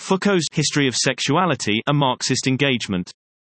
Foucault's History of Sexuality, a Marxist engagement.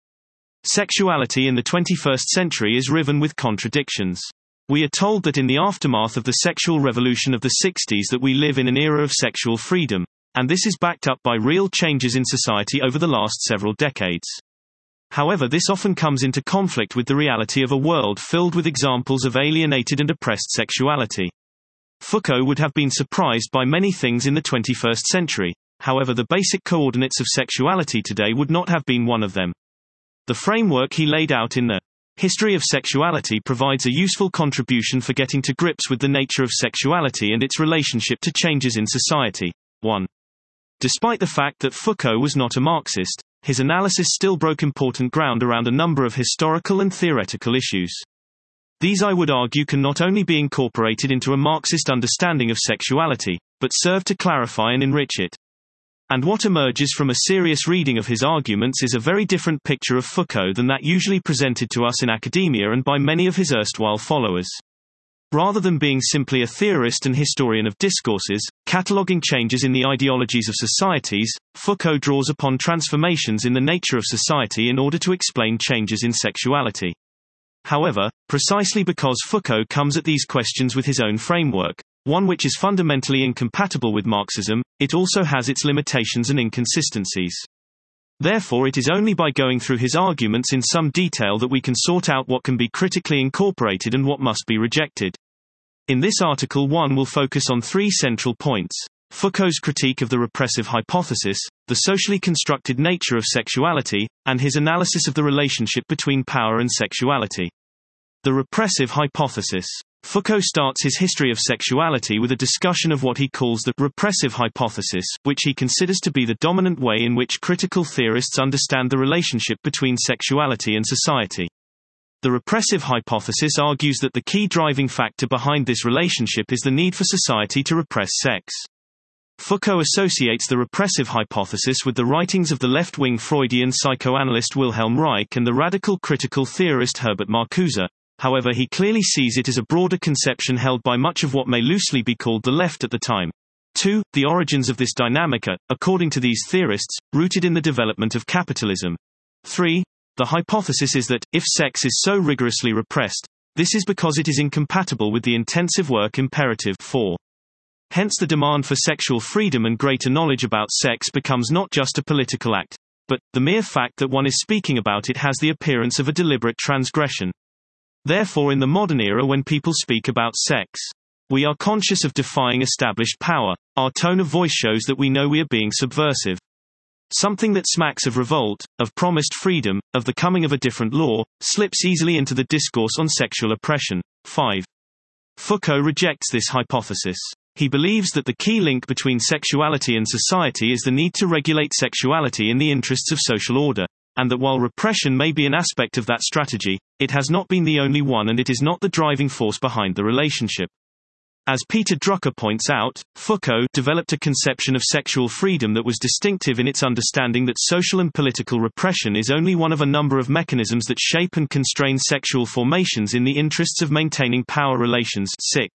Sexuality in the 21st century is riven with contradictions. We are told that in the aftermath of the sexual revolution of the 60s that we live in an era of sexual freedom, and this is backed up by real changes in society over the last several decades. However, this often comes into conflict with the reality of a world filled with examples of alienated and oppressed sexuality. Foucault would have been surprised by many things in the 21st century. However, the basic coordinates of sexuality today would not have been one of them. The framework he laid out in the History of Sexuality provides a useful contribution for getting to grips with the nature of sexuality and its relationship to changes in society. 1. Despite the fact that Foucault was not a Marxist, his analysis still broke important ground around a number of historical and theoretical issues. These, I would argue, can not only be incorporated into a Marxist understanding of sexuality, but serve to clarify and enrich it. And what emerges from a serious reading of his arguments is a very different picture of Foucault than that usually presented to us in academia and by many of his erstwhile followers. Rather than being simply a theorist and historian of discourses, cataloguing changes in the ideologies of societies, Foucault draws upon transformations in the nature of society in order to explain changes in sexuality. However, precisely because Foucault comes at these questions with his own framework, one which is fundamentally incompatible with Marxism, it also has its limitations and inconsistencies. Therefore, it is only by going through his arguments in some detail that we can sort out what can be critically incorporated and what must be rejected. In this article, one will focus on three central points: Foucault's critique of the repressive hypothesis, the socially constructed nature of sexuality, and his analysis of the relationship between power and sexuality. The repressive hypothesis. Foucault starts his history of sexuality with a discussion of what he calls the repressive hypothesis, which he considers to be the dominant way in which critical theorists understand the relationship between sexuality and society. The repressive hypothesis argues that the key driving factor behind this relationship is the need for society to repress sex. Foucault associates the repressive hypothesis with the writings of the left-wing Freudian psychoanalyst Wilhelm Reich and the radical critical theorist Herbert Marcuse. However, he clearly sees it as a broader conception held by much of what may loosely be called the left at the time. 2. The origins of this dynamic are, according to these theorists, rooted in the development of capitalism. 3. The hypothesis is that, if sex is so rigorously repressed, this is because it is incompatible with the intensive work imperative. 4. Hence the demand for sexual freedom and greater knowledge about sex becomes not just a political act, but, the mere fact that one is speaking about it has the appearance of a deliberate transgression. Therefore, in the modern era, when people speak about sex, we are conscious of defying established power. Our tone of voice shows that we know we are being subversive. Something that smacks of revolt, of promised freedom, of the coming of a different law, slips easily into the discourse on sexual oppression. 5. Foucault rejects this hypothesis. He believes that the key link between sexuality and society is the need to regulate sexuality in the interests of social order, and that while repression may be an aspect of that strategy, it has not been the only one and it is not the driving force behind the relationship. As Peter Drucker points out, Foucault developed a conception of sexual freedom that was distinctive in its understanding that social and political repression is only one of a number of mechanisms that shape and constrain sexual formations in the interests of maintaining power relations. 6.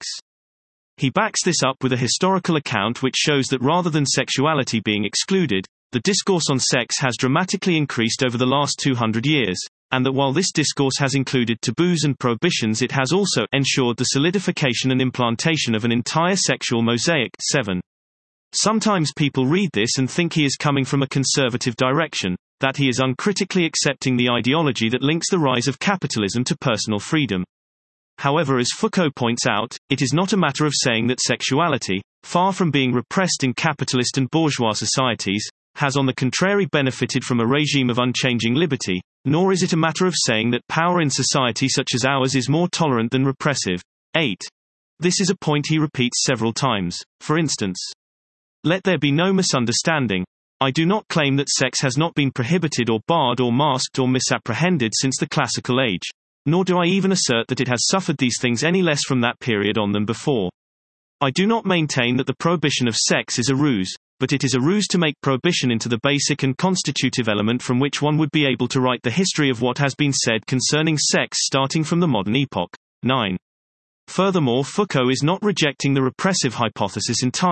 He backs this up with a historical account which shows that rather than sexuality being excluded, the discourse on sex has dramatically increased over the last 200 years, and that while this discourse has included taboos and prohibitions, it has also ensured the solidification and implantation of an entire sexual mosaic. 7. Sometimes people read this and think he is coming from a conservative direction, that he is uncritically accepting the ideology that links the rise of capitalism to personal freedom. However, as Foucault points out, it is not a matter of saying that sexuality, far from being repressed in capitalist and bourgeois societies, has on the contrary benefited from a regime of unchanging liberty, nor is it a matter of saying that power in society such as ours is more tolerant than repressive. 8. This is a point he repeats several times. For instance, let there be no misunderstanding. I do not claim that sex has not been prohibited or barred or masked or misapprehended since the classical age, nor do I even assert that it has suffered these things any less from that period on than before. I do not maintain that the prohibition of sex is a ruse, but it is a ruse to make prohibition into the basic and constitutive element from which one would be able to write the history of what has been said concerning sex starting from the modern epoch. 9. Furthermore, Foucault is not rejecting the repressive hypothesis entirely,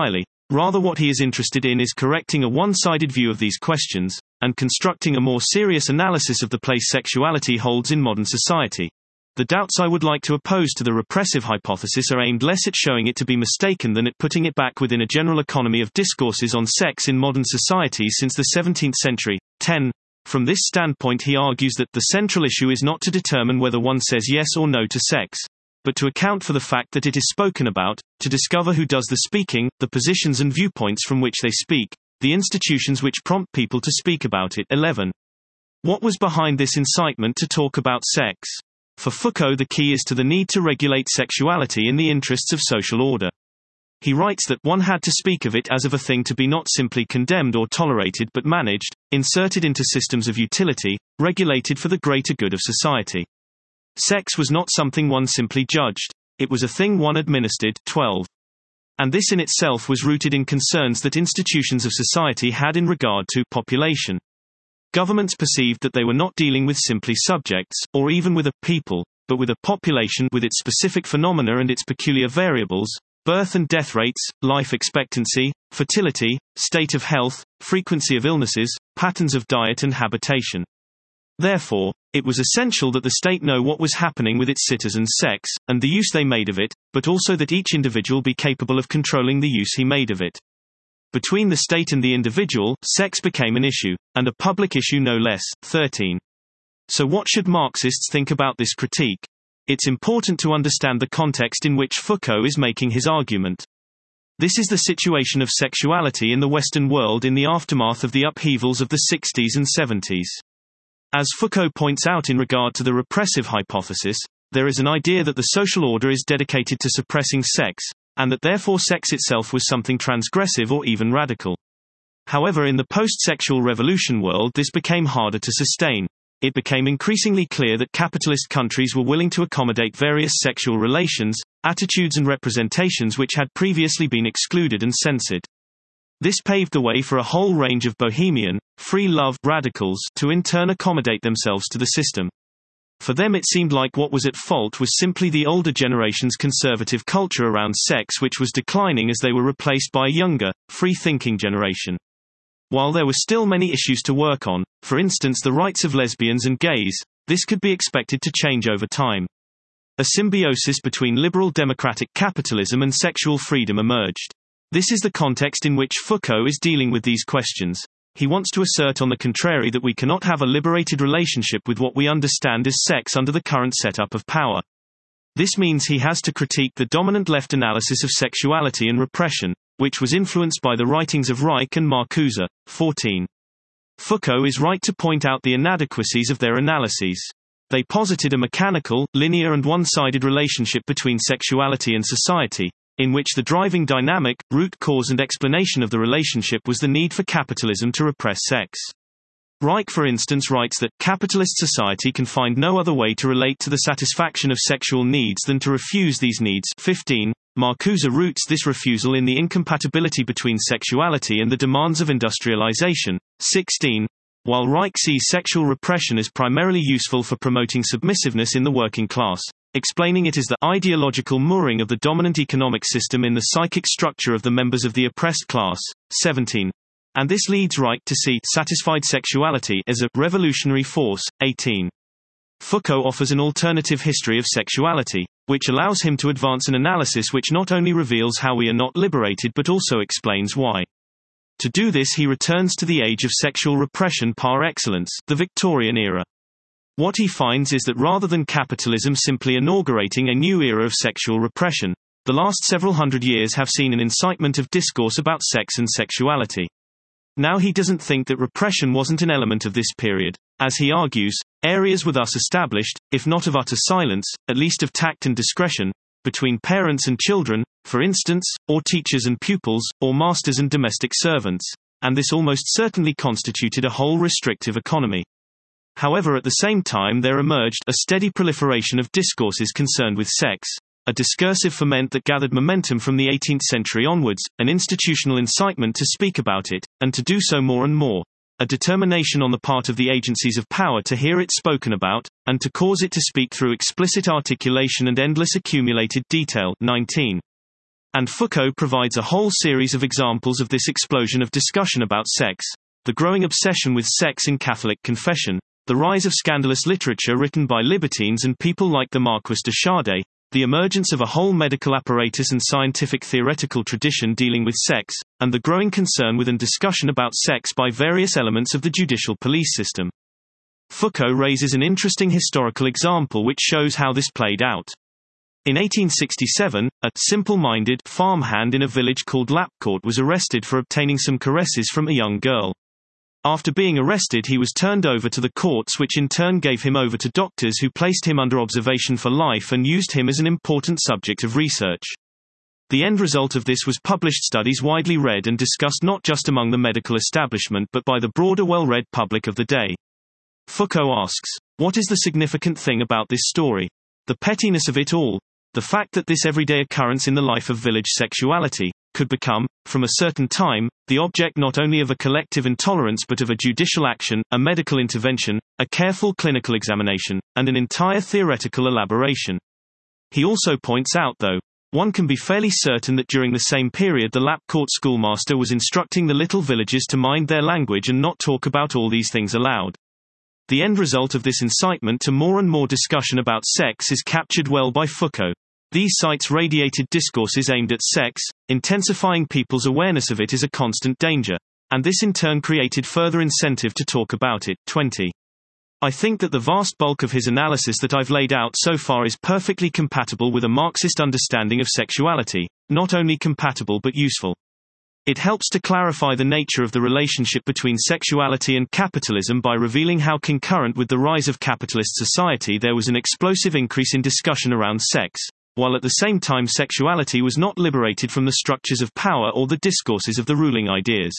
Rather, what he is interested in is correcting a one-sided view of these questions, and constructing a more serious analysis of the place sexuality holds in modern society. The doubts I would like to oppose to the repressive hypothesis are aimed less at showing it to be mistaken than at putting it back within a general economy of discourses on sex in modern society since the 17th century. 10. From this standpoint, he argues that the central issue is not to determine whether one says yes or no to sex, but to account for the fact that it is spoken about, to discover who does the speaking, the positions and viewpoints from which they speak, the institutions which prompt people to speak about it. 11. What was behind this incitement to talk about sex? For Foucault, the key is to the need to regulate sexuality in the interests of social order. He writes that one had to speak of it as of a thing to be not simply condemned or tolerated but managed, inserted into systems of utility, regulated for the greater good of society. Sex was not something one simply judged, it was a thing one administered. 12. And this in itself was rooted in concerns that institutions of society had in regard to population. Governments perceived that they were not dealing with simply subjects, or even with a people, but with a population with its specific phenomena and its peculiar variables, birth and death rates, life expectancy, fertility, state of health, frequency of illnesses, patterns of diet and habitation. Therefore, it was essential that the state know what was happening with its citizens' sex, and the use they made of it, but also that each individual be capable of controlling the use he made of it. Between the state and the individual, sex became an issue, and a public issue no less. 13. So what should Marxists think about this critique? It's important to understand the context in which Foucault is making his argument. This is the situation of sexuality in the Western world in the aftermath of the upheavals of the 60s and 70s. As Foucault points out in regard to the repressive hypothesis, there is an idea that the social order is dedicated to suppressing sex, and that therefore sex itself was something transgressive or even radical. However, in the post-sexual revolution world, this became harder to sustain. It became increasingly clear that capitalist countries were willing to accommodate various sexual relations, attitudes and representations which had previously been excluded and censored. This paved the way for a whole range of bohemian, free-love radicals to in turn accommodate themselves to the system. For them it seemed like what was at fault was simply the older generation's conservative culture around sex, which was declining as they were replaced by a younger, free-thinking generation. While there were still many issues to work on, for instance the rights of lesbians and gays, this could be expected to change over time. A symbiosis between liberal democratic capitalism and sexual freedom emerged. This is the context in which Foucault is dealing with these questions. He wants to assert on the contrary that we cannot have a liberated relationship with what we understand as sex under the current setup of power. This means he has to critique the dominant left analysis of sexuality and repression, which was influenced by the writings of Reich and Marcuse. 14. Foucault is right to point out the inadequacies of their analyses. They posited a mechanical, linear and one-sided relationship between sexuality and society, in which the driving dynamic, root cause and explanation of the relationship was the need for capitalism to repress sex. Reich, for instance, writes that capitalist society can find no other way to relate to the satisfaction of sexual needs than to refuse these needs. 15. Marcuse roots this refusal in the incompatibility between sexuality and the demands of industrialization. 16. While Reich sees sexual repression as primarily useful for promoting submissiveness in the working class, explaining it as the ideological mooring of the dominant economic system in the psychic structure of the members of the oppressed class. 17. And this leads Reich to see satisfied sexuality as a revolutionary force. 18. Foucault offers an alternative history of sexuality, which allows him to advance an analysis which not only reveals how we are not liberated but also explains why. To do this, he returns to the age of sexual repression par excellence, the Victorian era. What he finds is that rather than capitalism simply inaugurating a new era of sexual repression, the last several hundred years have seen an incitement of discourse about sex and sexuality. Now he doesn't think that repression wasn't an element of this period. As he argues, areas were thus established, if not of utter silence, at least of tact and discretion, between parents and children, for instance, or teachers and pupils, or masters and domestic servants, and this almost certainly constituted a whole restrictive economy. However, at the same time there emerged a steady proliferation of discourses concerned with sex, a discursive ferment that gathered momentum from the 18th century onwards, an institutional incitement to speak about it, and to do so more and more, a determination on the part of the agencies of power to hear it spoken about, and to cause it to speak through explicit articulation and endless accumulated detail. 19. And Foucault provides a whole series of examples of this explosion of discussion about sex: the growing obsession with sex in Catholic confession, the rise of scandalous literature written by libertines and people like the Marquis de Sade, the emergence of a whole medical apparatus and scientific theoretical tradition dealing with sex, and the growing concern with and discussion about sex by various elements of the judicial police system. Foucault raises an interesting historical example which shows how this played out. In 1867, a simple-minded farmhand in a village called Lapcourt was arrested for obtaining some caresses from a young girl. After being arrested, he was turned over to the courts, which in turn gave him over to doctors who placed him under observation for life and used him as an important subject of research. The end result of this was published studies widely read and discussed not just among the medical establishment but by the broader well-read public of the day. Foucault asks, what is the significant thing about this story? The pettiness of it all? The fact that this everyday occurrence in the life of village sexuality could become, from a certain time, the object not only of a collective intolerance but of a judicial action, a medical intervention, a careful clinical examination, and an entire theoretical elaboration. He also points out, though, one can be fairly certain that during the same period the Lapcourt schoolmaster was instructing the little villagers to mind their language and not talk about all these things aloud. The end result of this incitement to more and more discussion about sex is captured well by Foucault. These sites radiated discourses aimed at sex, intensifying people's awareness of it is a constant danger, and this in turn created further incentive to talk about it. 20. I think that the vast bulk of his analysis that I've laid out so far is perfectly compatible with a Marxist understanding of sexuality, not only compatible but useful. It helps to clarify the nature of the relationship between sexuality and capitalism by revealing how concurrent with the rise of capitalist society there was an explosive increase in discussion around sex, while at the same time sexuality was not liberated from the structures of power or the discourses of the ruling ideas.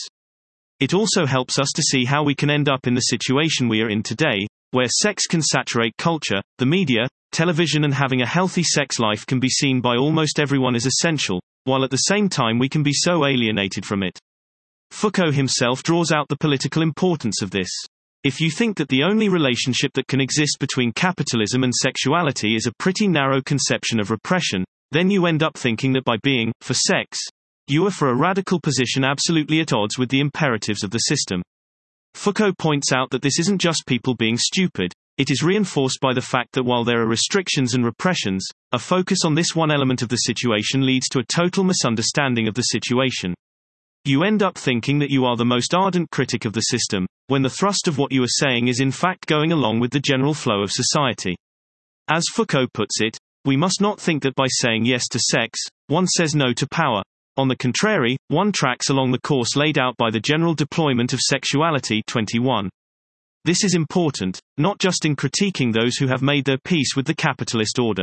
It also helps us to see how we can end up in the situation we are in today, where sex can saturate culture, the media, television, and having a healthy sex life can be seen by almost everyone as essential, while at the same time we can be so alienated from it. Foucault himself draws out the political importance of this. If you think that the only relationship that can exist between capitalism and sexuality is a pretty narrow conception of repression, then you end up thinking that by being for sex, you are for a radical position absolutely at odds with the imperatives of the system. Foucault points out that this isn't just people being stupid, it is reinforced by the fact that while there are restrictions and repressions, a focus on this one element of the situation leads to a total misunderstanding of the situation. You end up thinking that you are the most ardent critic of the system, when the thrust of what you are saying is in fact going along with the general flow of society. As Foucault puts it, we must not think that by saying yes to sex, one says no to power. On the contrary, one tracks along the course laid out by the general deployment of sexuality. 21. This is important, not just in critiquing those who have made their peace with the capitalist order.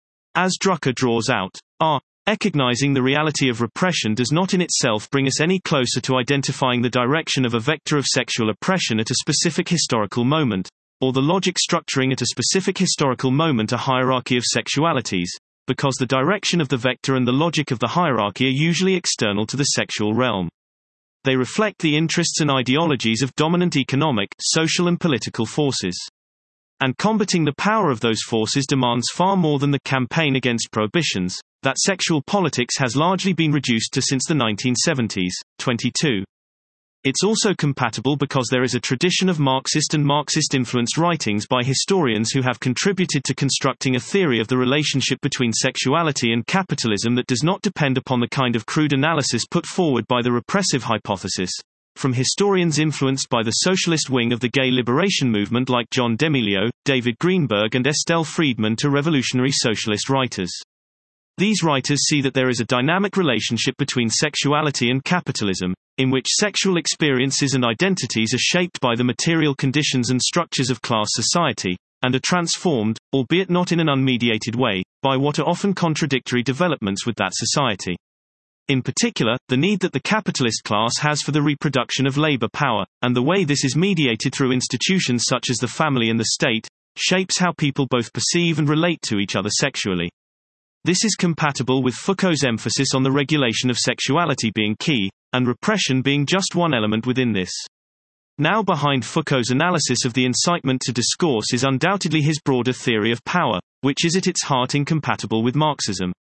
As Drucker draws out, recognizing the reality of repression does not in itself bring us any closer to identifying the direction of a vector of sexual oppression at a specific historical moment, or the logic structuring at a specific historical moment a hierarchy of sexualities, because the direction of the vector and the logic of the hierarchy are usually external to the sexual realm. They reflect the interests and ideologies of dominant economic, social and political forces. And combating the power of those forces demands far more than the campaign against prohibitions, that sexual politics has largely been reduced to since the 1970s. 22. It's also compatible because there is a tradition of Marxist and Marxist-influenced writings by historians who have contributed to constructing a theory of the relationship between sexuality and capitalism that does not depend upon the kind of crude analysis put forward by the repressive hypothesis, from historians influenced by the socialist wing of the gay liberation movement like John D'Emilio, David Greenberg and Estelle Friedman to revolutionary socialist writers. These writers see that there is a dynamic relationship between sexuality and capitalism, in which sexual experiences and identities are shaped by the material conditions and structures of class society, and are transformed, albeit not in an unmediated way, by what are often contradictory developments with that society. In particular, the need that the capitalist class has for the reproduction of labor power, and the way this is mediated through institutions such as the family and the state, shapes how people both perceive and relate to each other sexually. This is compatible with Foucault's emphasis on the regulation of sexuality being key, and repression being just one element within this. Now behind Foucault's analysis of the incitement to discourse is undoubtedly his broader theory of power, which is at its heart incompatible with Marxism.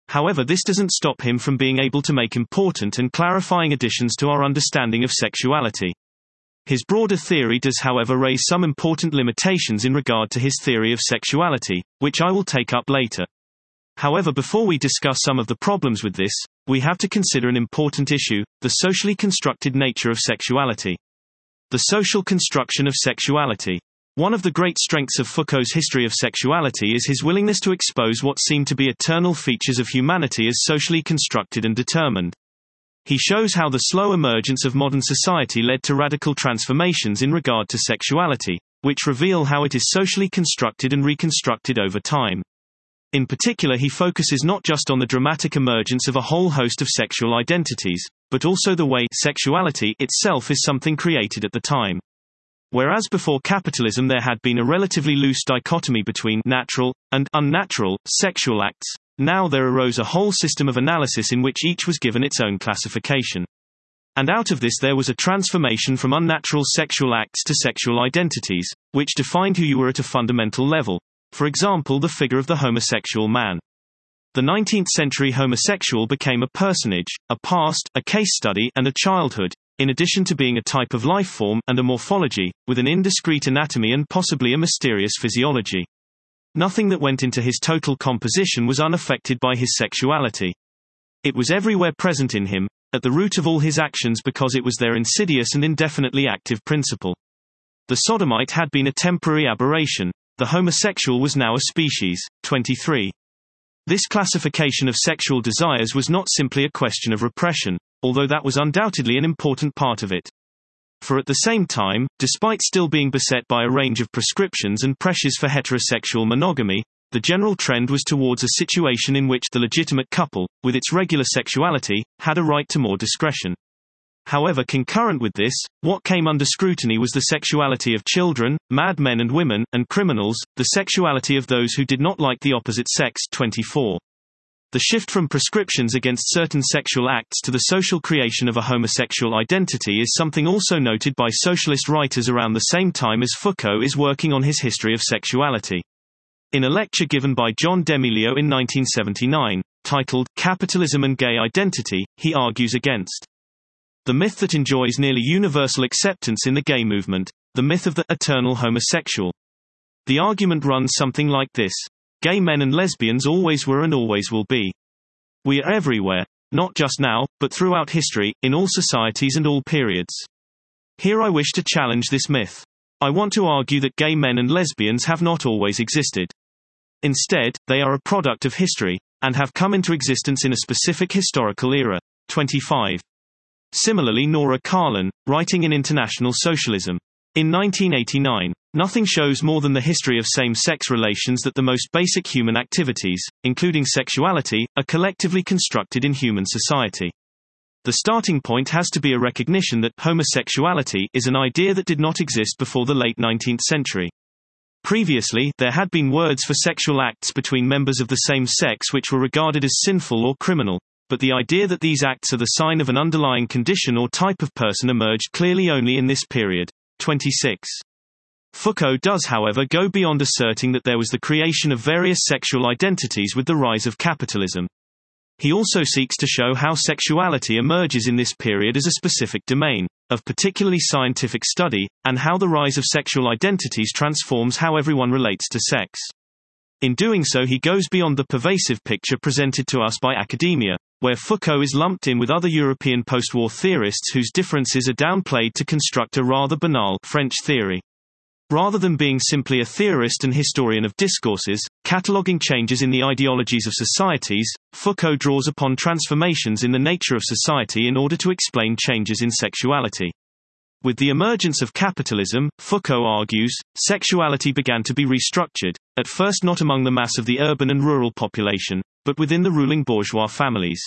However, this doesn't stop him from being able to make important and clarifying additions to our understanding of sexuality. His broader theory does, however, raise some important limitations in regard to his theory of sexuality, which I will take up later. However, before we discuss some of the problems with this, we have to consider an important issue: the socially constructed nature of sexuality. The social construction of sexuality. One of the great strengths of Foucault's history of sexuality is his willingness to expose what seem to be eternal features of humanity as socially constructed and determined. He shows how the slow emergence of modern society led to radical transformations in regard to sexuality, which reveal how it is socially constructed and reconstructed over time. In particular, he focuses not just on the dramatic emergence of a whole host of sexual identities, but also the way sexuality itself is something created at the time. Whereas before capitalism there had been a relatively loose dichotomy between natural and unnatural sexual acts, now there arose a whole system of analysis in which each was given its own classification. And out of this there was a transformation from unnatural sexual acts to sexual identities, which defined who you were at a fundamental level. For example, the figure of the homosexual man. The 19th century homosexual became a personage, a past, a case study, and a childhood, in addition to being a type of life form and a morphology, with an indiscrete anatomy and possibly a mysterious physiology. Nothing that went into his total composition was unaffected by his sexuality. It was everywhere present in him, at the root of all his actions, because it was their insidious and indefinitely active principle. The sodomite had been a temporary aberration. The homosexual was now a species. 23. This classification of sexual desires was not simply a question of repression, although that was undoubtedly an important part of it. For at the same time, despite still being beset by a range of prescriptions and pressures for heterosexual monogamy, the general trend was towards a situation in which the legitimate couple, with its regular sexuality, had a right to more discretion. However, concurrent with this, what came under scrutiny was the sexuality of children, mad men and women, and criminals, the sexuality of those who did not like the opposite sex. 24. The shift from prescriptions against certain sexual acts to the social creation of a homosexual identity is something also noted by socialist writers around the same time as Foucault is working on his history of sexuality. In a lecture given by John D'Amelio in 1979, titled Capitalism and Gay Identity, he argues against the myth that enjoys nearly universal acceptance in the gay movement, the myth of the eternal homosexual. The argument runs something like this: gay men and lesbians always were and always will be. We are everywhere, not just now, but throughout history, in all societies and all periods. Here I wish to challenge this myth. I want to argue that gay men and lesbians have not always existed. Instead, they are a product of history, and have come into existence in a specific historical era. 25. Similarly, Nora Carlin, writing in International Socialism, in 1989, nothing shows more than the history of same-sex relations that the most basic human activities, including sexuality, are collectively constructed in human society. The starting point has to be a recognition that homosexuality is an idea that did not exist before the late 19th century. Previously, there had been words for sexual acts between members of the same sex which were regarded as sinful or criminal, but the idea that these acts are the sign of an underlying condition or type of person emerged clearly only in this period. 26. Foucault does, however, go beyond asserting that there was the creation of various sexual identities with the rise of capitalism. He also seeks to show how sexuality emerges in this period as a specific domain of particularly scientific study, and how the rise of sexual identities transforms how everyone relates to sex. In doing so, he goes beyond the pervasive picture presented to us by academia, where Foucault is lumped in with other European post-war theorists whose differences are downplayed to construct a rather banal French theory. Rather than being simply a theorist and historian of discourses, cataloguing changes in the ideologies of societies, Foucault draws upon transformations in the nature of society in order to explain changes in sexuality. With the emergence of capitalism, Foucault argues, sexuality began to be restructured, at first not among the mass of the urban and rural population, but within the ruling bourgeois families.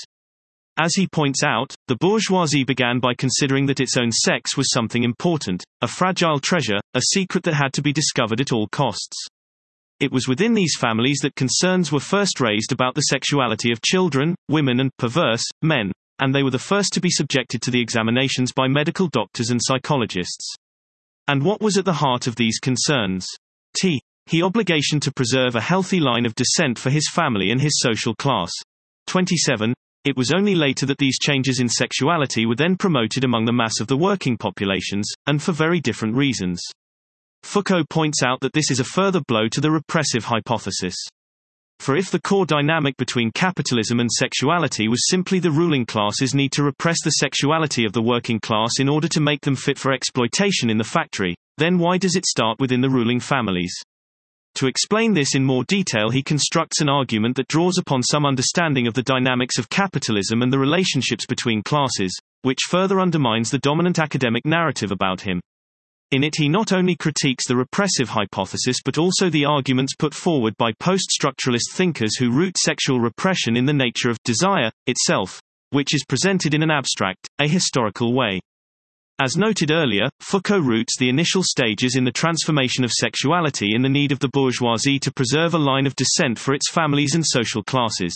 As he points out, the bourgeoisie began by considering that its own sex was something important, a fragile treasure, a secret that had to be discovered at all costs. It was within these families that concerns were first raised about the sexuality of children, women and perverse men, and they were the first to be subjected to the examinations by medical doctors and psychologists. And what was at the heart of these concerns? He obligation to preserve a healthy line of descent for his family and his social class. 27. It was only later that these changes in sexuality were then promoted among the mass of the working populations, and for very different reasons. Foucault points out that this is a further blow to the repressive hypothesis. For if the core dynamic between capitalism and sexuality was simply the ruling classes need to repress the sexuality of the working class in order to make them fit for exploitation in the factory, then why does it start within the ruling families? To explain this in more detail, he constructs an argument that draws upon some understanding of the dynamics of capitalism and the relationships between classes, which further undermines the dominant academic narrative about him. In it he not only critiques the repressive hypothesis but also the arguments put forward by post-structuralist thinkers who root sexual repression in the nature of desire itself, which is presented in an abstract, ahistorical way. As noted earlier, Foucault roots the initial stages in the transformation of sexuality in the need of the bourgeoisie to preserve a line of descent for its families and social classes.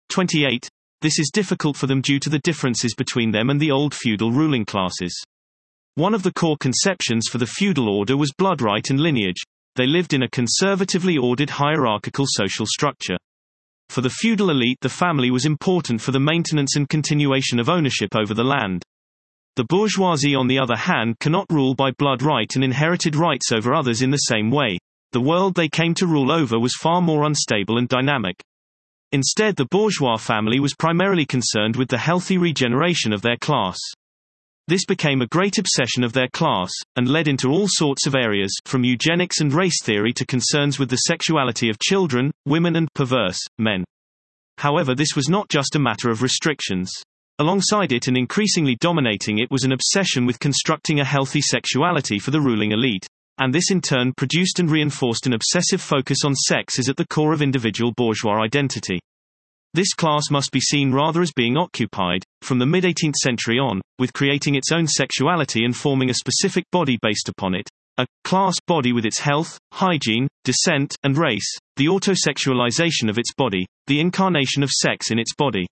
28. This is difficult for them due to the differences between them and the old feudal ruling classes. One of the core conceptions for the feudal order was blood right and lineage. They lived in a conservatively ordered hierarchical social structure. For the feudal elite, the family was important for the maintenance and continuation of ownership over the land. The bourgeoisie, on the other hand, cannot rule by blood right and inherited rights over others in the same way. The world they came to rule over was far more unstable and dynamic. Instead, the bourgeois family was primarily concerned with the healthy regeneration of their class. This became a great obsession of their class, and led into all sorts of areas, from eugenics and race theory to concerns with the sexuality of children, women and perverse men. However, this was not just a matter of restrictions. Alongside it and increasingly dominating it was an obsession with constructing a healthy sexuality for the ruling elite, and this in turn produced and reinforced an obsessive focus on sex as at the core of individual bourgeois identity. This class must be seen rather as being occupied, from the mid-18th century on, with creating its own sexuality and forming a specific body based upon it, a class body with its health, hygiene, descent, and race, the autosexualization of its body, the incarnation of sex in its body.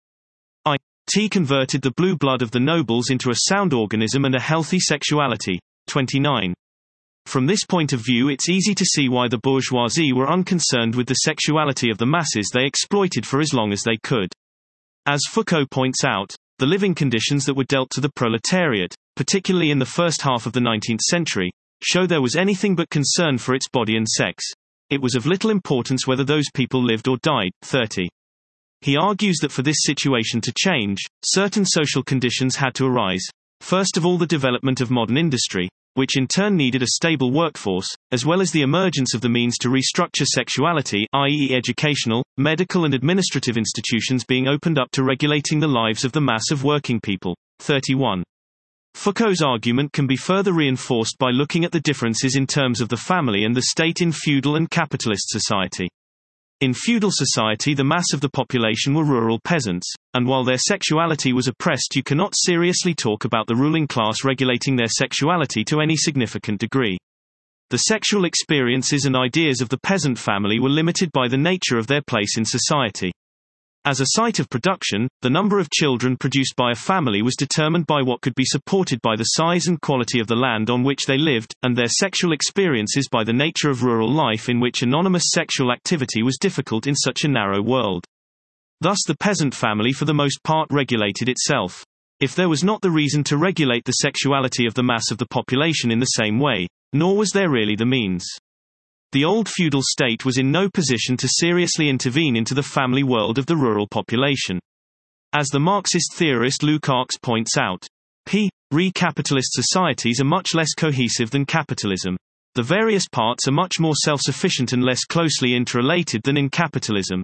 It converted the blue blood of the nobles into a sound organism and a healthy sexuality. 29. From this point of view, it's easy to see why the bourgeoisie were unconcerned with the sexuality of the masses they exploited for as long as they could. As Foucault points out, the living conditions that were dealt to the proletariat, particularly in the first half of the 19th century, show there was anything but concern for its body and sex. It was of little importance whether those people lived or died. 30. He argues that for this situation to change, certain social conditions had to arise. First of all, the development of modern industry, which in turn needed a stable workforce, as well as the emergence of the means to restructure sexuality, i.e. educational, medical and administrative institutions being opened up to regulating the lives of the mass of working people. 31. Foucault's argument can be further reinforced by looking at the differences in terms of the family and the state in feudal and capitalist society. In feudal society, the mass of the population were rural peasants, and while their sexuality was oppressed, you cannot seriously talk about the ruling class regulating their sexuality to any significant degree. The sexual experiences and ideas of the peasant family were limited by the nature of their place in society. As a site of production, the number of children produced by a family was determined by what could be supported by the size and quality of the land on which they lived, and their sexual experiences by the nature of rural life in which anonymous sexual activity was difficult in such a narrow world. Thus the peasant family for the most part regulated itself. If there was not the reason to regulate the sexuality of the mass of the population in the same way, nor was there really the means. The old feudal state was in no position to seriously intervene into the family world of the rural population. As the Marxist theorist Lukács points out, re-capitalist societies are much less cohesive than capitalism. The various parts are much more self-sufficient and less closely interrelated than in capitalism.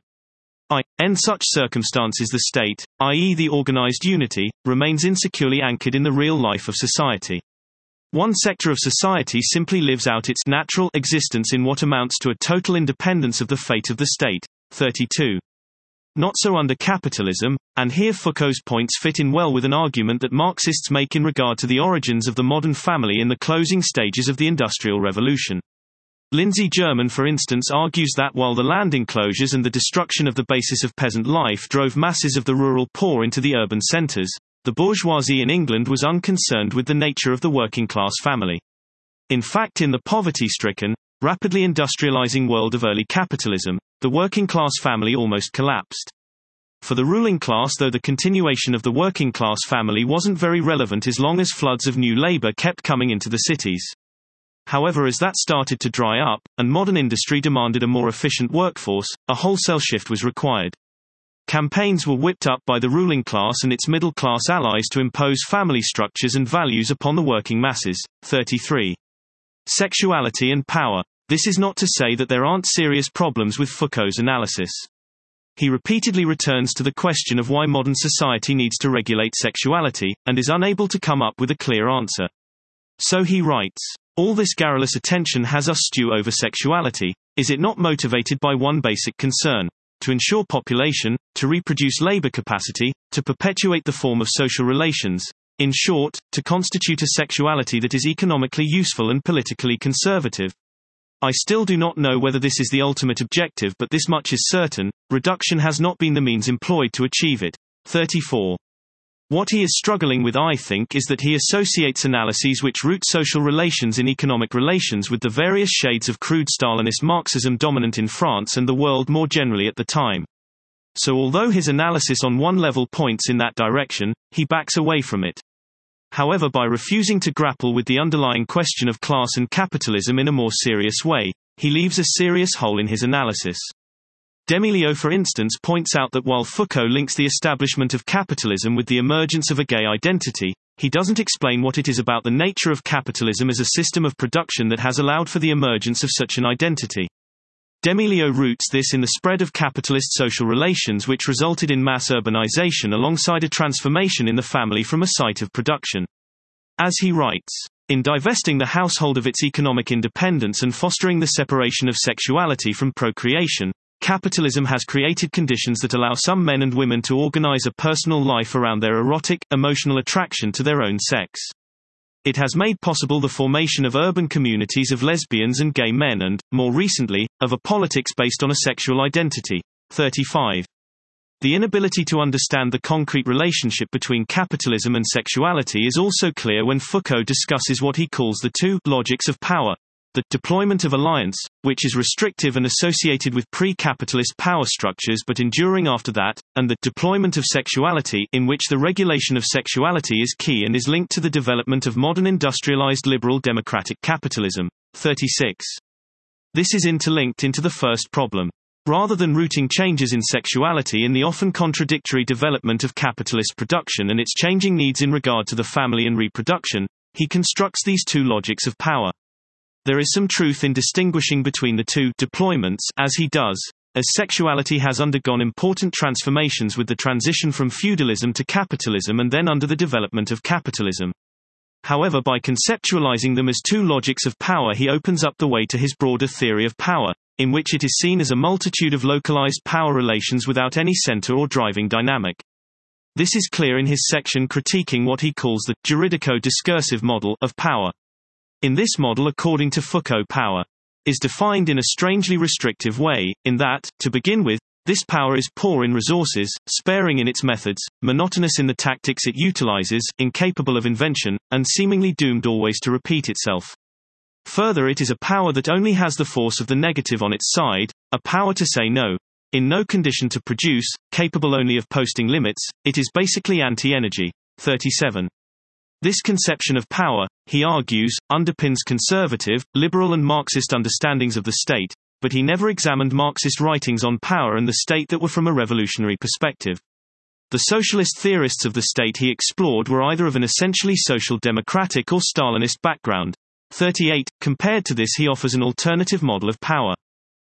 In such circumstances the state, i.e. the organized unity, remains insecurely anchored in the real life of society. One sector of society simply lives out its natural existence in what amounts to a total independence of the fate of the state. 32. Not so under capitalism, and here Foucault's points fit in well with an argument that Marxists make in regard to the origins of the modern family in the closing stages of the Industrial Revolution. Lindsay German, for instance, argues that while the land enclosures and the destruction of the basis of peasant life drove masses of the rural poor into the urban centers, the bourgeoisie in England was unconcerned with the nature of the working-class family. In fact, in the poverty-stricken, rapidly industrializing world of early capitalism, the working-class family almost collapsed. For the ruling class, though, the continuation of the working class family wasn't very relevant as long as floods of new labor kept coming into the cities. However, as that started to dry up, and modern industry demanded a more efficient workforce, a wholesale shift was required. Campaigns were whipped up by the ruling class and its middle-class allies to impose family structures and values upon the working masses. 33. Sexuality and power. This is not to say that there aren't serious problems with Foucault's analysis. He repeatedly returns to the question of why modern society needs to regulate sexuality, and is unable to come up with a clear answer. So he writes, "All this garrulous attention has us stew over sexuality. Is it not motivated by one basic concern? To ensure population, to reproduce labor capacity, to perpetuate the form of social relations, in short, to constitute a sexuality that is economically useful and politically conservative? I still do not know whether this is the ultimate objective, but this much is certain: reduction has not been the means employed to achieve it." 34. What he is struggling with, I think, is that he associates analyses which root social relations in economic relations with the various shades of crude Stalinist Marxism dominant in France and the world more generally at the time. So although his analysis on one level points in that direction, he backs away from it. However, by refusing to grapple with the underlying question of class and capitalism in a more serious way, he leaves a serious hole in his analysis. Demilio, for instance, points out that while Foucault links the establishment of capitalism with the emergence of a gay identity, he doesn't explain what it is about the nature of capitalism as a system of production that has allowed for the emergence of such an identity. Demilio roots this in the spread of capitalist social relations, which resulted in mass urbanization alongside a transformation in the family from a site of production. As he writes, "In divesting the household of its economic independence and fostering the separation of sexuality from procreation, capitalism has created conditions that allow some men and women to organize a personal life around their erotic, emotional attraction to their own sex. It has made possible the formation of urban communities of lesbians and gay men and, more recently, of a politics based on a sexual identity." 35. The inability to understand the concrete relationship between capitalism and sexuality is also clear when Foucault discusses what he calls the two logics of power: the deployment of alliance, which is restrictive and associated with pre-capitalist power structures but enduring after that, and the deployment of sexuality, in which the regulation of sexuality is key and is linked to the development of modern industrialized liberal democratic capitalism. 36. This is interlinked into the first problem. Rather than rooting changes in sexuality in the often contradictory development of capitalist production and its changing needs in regard to the family and reproduction, he constructs these two logics of power. There is some truth in distinguishing between the two deployments, as he does, as sexuality has undergone important transformations with the transition from feudalism to capitalism and then under the development of capitalism. However, by conceptualizing them as two logics of power, he opens up the way to his broader theory of power, in which it is seen as a multitude of localized power relations without any center or driving dynamic. This is clear in his section critiquing what he calls the juridico-discursive model of power. In this model, according to Foucault, power is defined in a strangely restrictive way, in that, to begin with, this power is poor in resources, sparing in its methods, monotonous in the tactics it utilizes, incapable of invention, and seemingly doomed always to repeat itself. Further, it is a power that only has the force of the negative on its side, a power to say no. In no condition to produce, capable only of posting limits, it is basically anti-energy. 37. This conception of power, he argues, underpins conservative, liberal and Marxist understandings of the state, but he never examined Marxist writings on power and the state that were from a revolutionary perspective. The socialist theorists of the state he explored were either of an essentially social democratic or Stalinist background. 38. Compared to this, he offers an alternative model of power.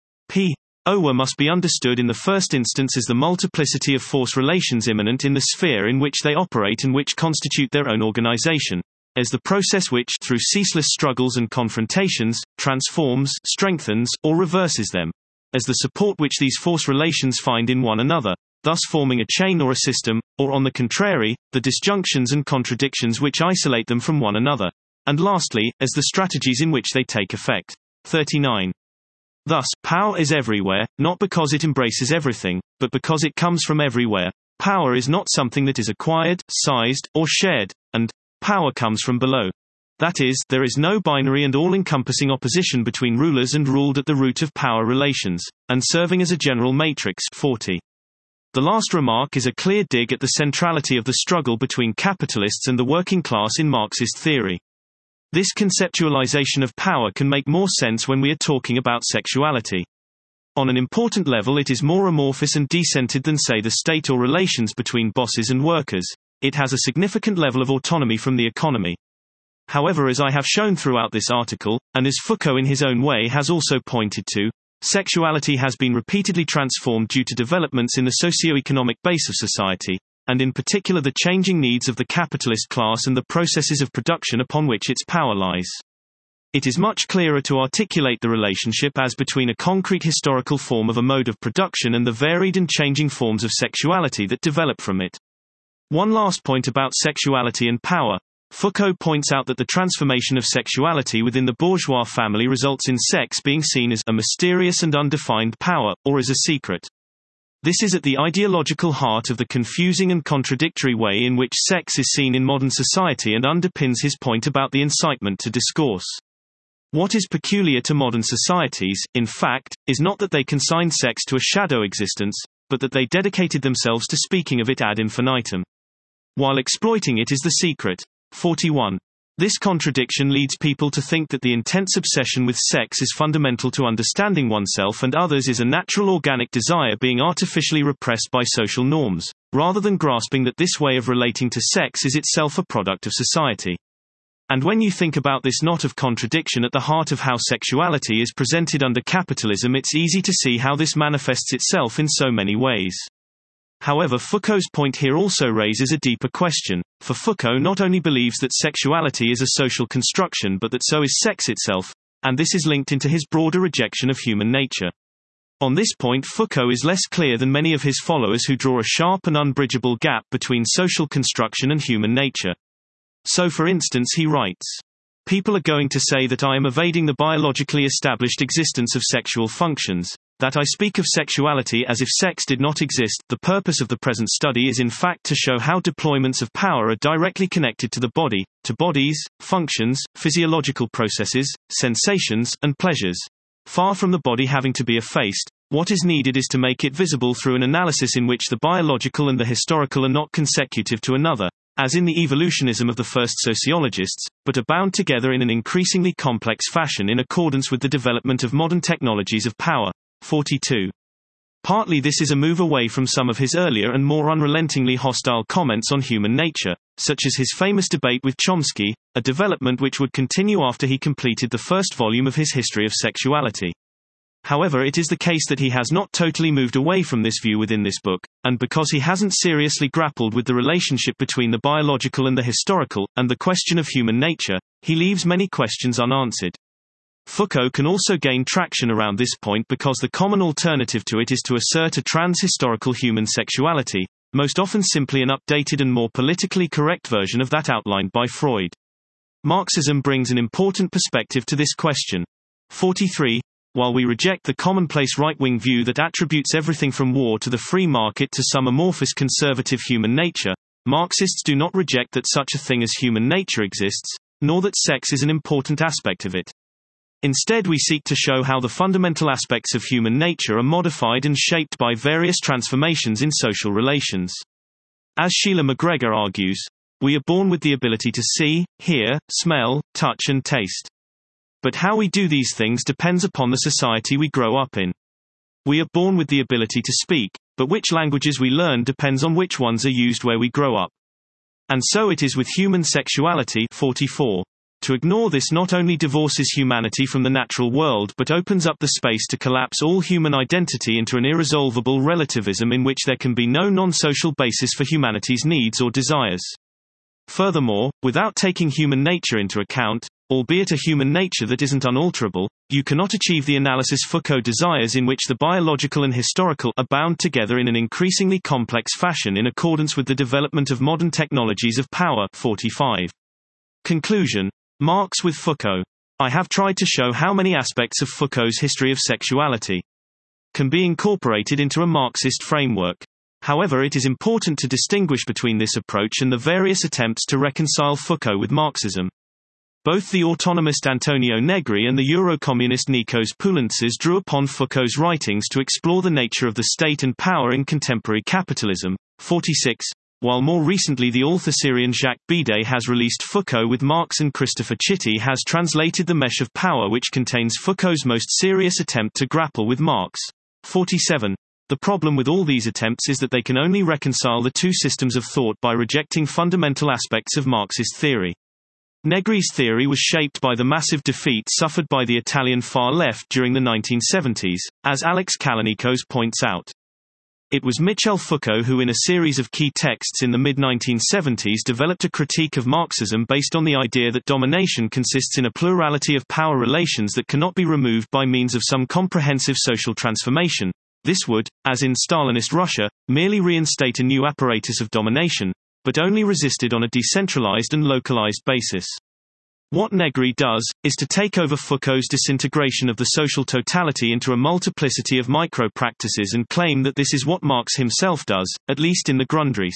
Power must be understood in the first instance as the multiplicity of force relations immanent in the sphere in which they operate and which constitute their own organization, as the process which, through ceaseless struggles and confrontations, transforms, strengthens, or reverses them, as the support which these force relations find in one another, thus forming a chain or a system, or on the contrary, the disjunctions and contradictions which isolate them from one another, and lastly, as the strategies in which they take effect. 39. Thus, power is everywhere, not because it embraces everything, but because it comes from everywhere. Power is not something that is acquired, seized, or shared, and power comes from below. That is, there is no binary and all-encompassing opposition between rulers and ruled at the root of power relations, and serving as a general matrix. 40. The last remark is a clear dig at the centrality of the struggle between capitalists and the working class in Marxist theory. This conceptualization of power can make more sense when we are talking about sexuality. On an important level, it is more amorphous and descented than, say, the state or relations between bosses and workers. It has a significant level of autonomy from the economy. However, as I have shown throughout this article, and as Foucault in his own way has also pointed to, sexuality has been repeatedly transformed due to developments in the socio-economic base of society, and in particular the changing needs of the capitalist class and the processes of production upon which its power lies. It is much clearer to articulate the relationship as between a concrete historical form of a mode of production and the varied and changing forms of sexuality that develop from it. One last point about sexuality and power. Foucault points out that the transformation of sexuality within the bourgeois family results in sex being seen as a mysterious and undefined power, or as a secret. This is at the ideological heart of the confusing and contradictory way in which sex is seen in modern society and underpins his point about the incitement to discourse. What is peculiar to modern societies, in fact, is not that they consigned sex to a shadow existence, but that they dedicated themselves to speaking of it ad infinitum. While exploiting it is the secret. 41. This contradiction leads people to think that the intense obsession with sex is fundamental to understanding oneself and others is a natural organic desire being artificially repressed by social norms, rather than grasping that this way of relating to sex is itself a product of society. And when you think about this knot of contradiction at the heart of how sexuality is presented under capitalism, it's easy to see how this manifests itself in so many ways. However, Foucault's point here also raises a deeper question, for Foucault not only believes that sexuality is a social construction but that so is sex itself, and this is linked into his broader rejection of human nature. On this point, Foucault is less clear than many of his followers who draw a sharp and unbridgeable gap between social construction and human nature. So for instance he writes, "People are going to say that I am evading the biologically established existence of sexual functions, that I speak of sexuality as if sex did not exist. The purpose of the present study is in fact to show how deployments of power are directly connected to the body, to bodies, functions, physiological processes, sensations, and pleasures. Far from the body having to be effaced, what is needed is to make it visible through an analysis in which the biological and the historical are not consecutive to another, as in the evolutionism of the first sociologists, but are bound together in an increasingly complex fashion in accordance with the development of modern technologies of power." 42. Partly this is a move away from some of his earlier and more unrelentingly hostile comments on human nature, such as his famous debate with Chomsky, a development which would continue after he completed the first volume of his History of Sexuality. However, it is the case that he has not totally moved away from this view within this book, and because he hasn't seriously grappled with the relationship between the biological and the historical, and the question of human nature, he leaves many questions unanswered. Foucault can also gain traction around this point because the common alternative to it is to assert a trans-historical human sexuality, most often simply an updated and more politically correct version of that outlined by Freud. Marxism brings an important perspective to this question. 43. While we reject the commonplace right-wing view that attributes everything from war to the free market to some amorphous conservative human nature, Marxists do not reject that such a thing as human nature exists, nor that sex is an important aspect of it. Instead, we seek to show how the fundamental aspects of human nature are modified and shaped by various transformations in social relations. As Sheila McGregor argues, we are born with the ability to see, hear, smell, touch and taste. But how we do these things depends upon the society we grow up in. We are born with the ability to speak, but which languages we learn depends on which ones are used where we grow up. And so it is with human sexuality. 44. To ignore this not only divorces humanity from the natural world but opens up the space to collapse all human identity into an irresolvable relativism in which there can be no non-social basis for humanity's needs or desires. Furthermore, without taking human nature into account, albeit a human nature that isn't unalterable, you cannot achieve the analysis Foucault desires in which the biological and historical are bound together in an increasingly complex fashion in accordance with the development of modern technologies of power. 45. Conclusion. Marx with Foucault. I have tried to show how many aspects of Foucault's History of Sexuality can be incorporated into a Marxist framework. However, it is important to distinguish between this approach and the various attempts to reconcile Foucault with Marxism. Both the autonomist Antonio Negri and the Eurocommunist Nikos Poulantzas drew upon Foucault's writings to explore the nature of the state and power in contemporary capitalism. 46. While more recently the author Syrian Jacques Bidet has released Foucault with Marx and Christopher Chitty has translated The Mesh of Power, which contains Foucault's most serious attempt to grapple with Marx. 47. The problem with all these attempts is that they can only reconcile the two systems of thought by rejecting fundamental aspects of Marxist theory. Negri's theory was shaped by the massive defeat suffered by the Italian far left during the 1970s, as Alex Kalanikos points out. It was Michel Foucault who in a series of key texts in the mid-1970s developed a critique of Marxism based on the idea that domination consists in a plurality of power relations that cannot be removed by means of some comprehensive social transformation. This would, as in Stalinist Russia, merely reinstate a new apparatus of domination, but only resisted on a decentralized and localized basis. What Negri does, is to take over Foucault's disintegration of the social totality into a multiplicity of micro-practices and claim that this is what Marx himself does, at least in the Grundrisse.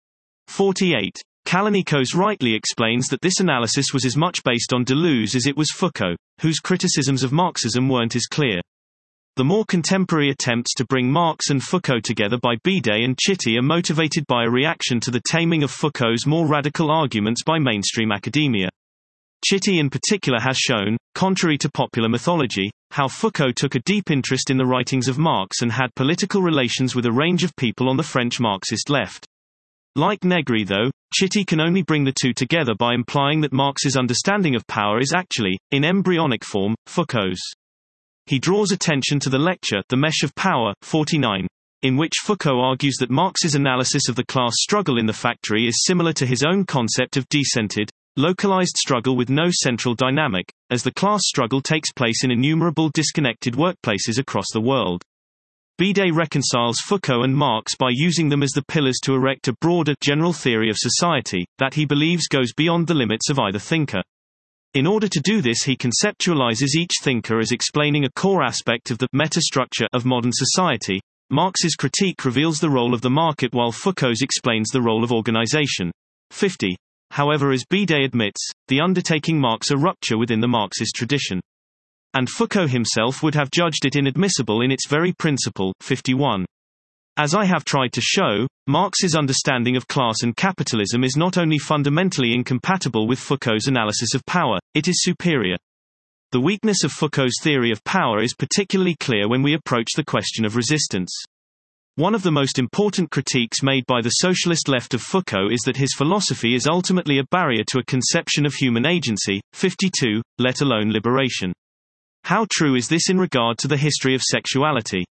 48. Kalanikos rightly explains that this analysis was as much based on Deleuze as it was Foucault, whose criticisms of Marxism weren't as clear. The more contemporary attempts to bring Marx and Foucault together by Bidet and Chitty are motivated by a reaction to the taming of Foucault's more radical arguments by mainstream academia. Chitty in particular has shown, contrary to popular mythology, how Foucault took a deep interest in the writings of Marx and had political relations with a range of people on the French Marxist left. Like Negri though, Chitty can only bring the two together by implying that Marx's understanding of power is actually, in embryonic form, Foucault's. He draws attention to the lecture The Mesh of Power, 49, in which Foucault argues that Marx's analysis of the class struggle in the factory is similar to his own concept of decentered, localized struggle with no central dynamic, as the class struggle takes place in innumerable disconnected workplaces across the world. Bidet reconciles Foucault and Marx by using them as the pillars to erect a broader, general theory of society, that he believes goes beyond the limits of either thinker. In order to do this, he conceptualizes each thinker as explaining a core aspect of the metastructure of modern society. Marx's critique reveals the role of the market while Foucault's explains the role of organization. 50. However, as Bidet admits, the undertaking marks a rupture within the Marxist tradition. And Foucault himself would have judged it inadmissible in its very principle. 51. As I have tried to show, Marx's understanding of class and capitalism is not only fundamentally incompatible with Foucault's analysis of power, it is superior. The weakness of Foucault's theory of power is particularly clear when we approach the question of resistance. One of the most important critiques made by the socialist left of Foucault is that his philosophy is ultimately a barrier to a conception of human agency. 52, let alone liberation. How true is this in regard to the history of sexuality?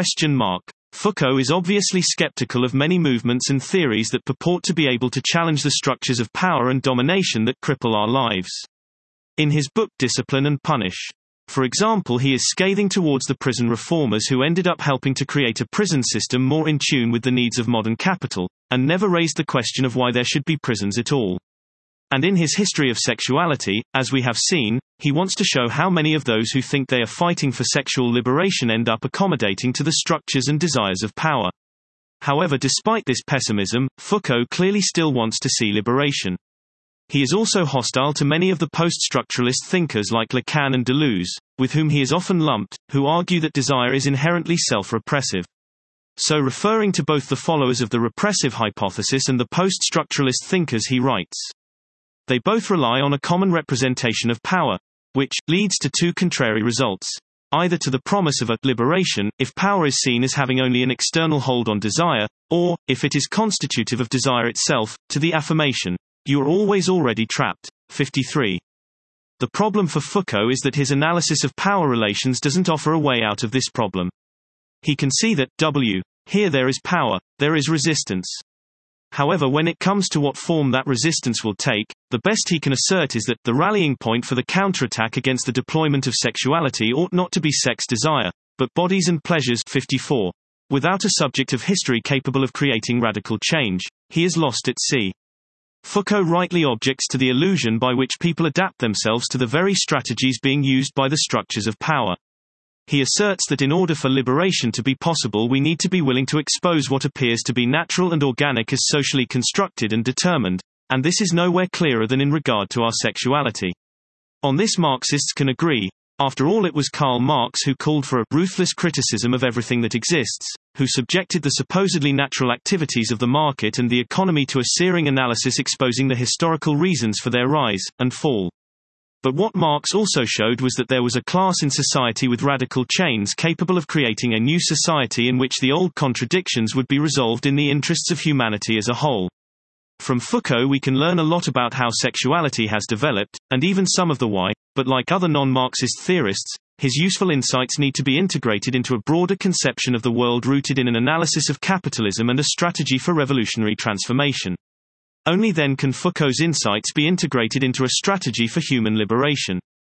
Foucault is obviously skeptical of many movements and theories that purport to be able to challenge the structures of power and domination that cripple our lives. In his book Discipline and Punish, for example, he is scathing towards the prison reformers who ended up helping to create a prison system more in tune with the needs of modern capital, and never raised the question of why there should be prisons at all. And in his history of sexuality, as we have seen, he wants to show how many of those who think they are fighting for sexual liberation end up accommodating to the structures and desires of power. However, despite this pessimism, Foucault clearly still wants to see liberation. He is also hostile to many of the post-structuralist thinkers like Lacan and Deleuze, with whom he is often lumped, who argue that desire is inherently self-repressive. So referring to both the followers of the repressive hypothesis and the post-structuralist thinkers he writes, they both rely on a common representation of power, which leads to two contrary results. Either to the promise of a liberation, if power is seen as having only an external hold on desire, or, if it is constitutive of desire itself, to the affirmation, you are always already trapped. 53. The problem for Foucault is that his analysis of power relations doesn't offer a way out of this problem. He can see that, here there is power, there is resistance. However, when it comes to what form that resistance will take, the best he can assert is that the rallying point for the counterattack against the deployment of sexuality ought not to be sex desire, but bodies and pleasures. 54. Without a subject of history capable of creating radical change, he is lost at sea. Foucault rightly objects to the illusion by which people adapt themselves to the very strategies being used by the structures of power. He asserts that in order for liberation to be possible, we need to be willing to expose what appears to be natural and organic as socially constructed and determined, and this is nowhere clearer than in regard to our sexuality. On this Marxists can agree. After all, it was Karl Marx who called for a ruthless criticism of everything that exists, who subjected the supposedly natural activities of the market and the economy to a searing analysis exposing the historical reasons for their rise and fall. But what Marx also showed was that there was a class in society with radical chains capable of creating a new society in which the old contradictions would be resolved in the interests of humanity as a whole. From Foucault we can learn a lot about how sexuality has developed, and even some of the why, but like other non-Marxist theorists, his useful insights need to be integrated into a broader conception of the world rooted in an analysis of capitalism and a strategy for revolutionary transformation. Only then can Foucault's insights be integrated into a strategy for human liberation.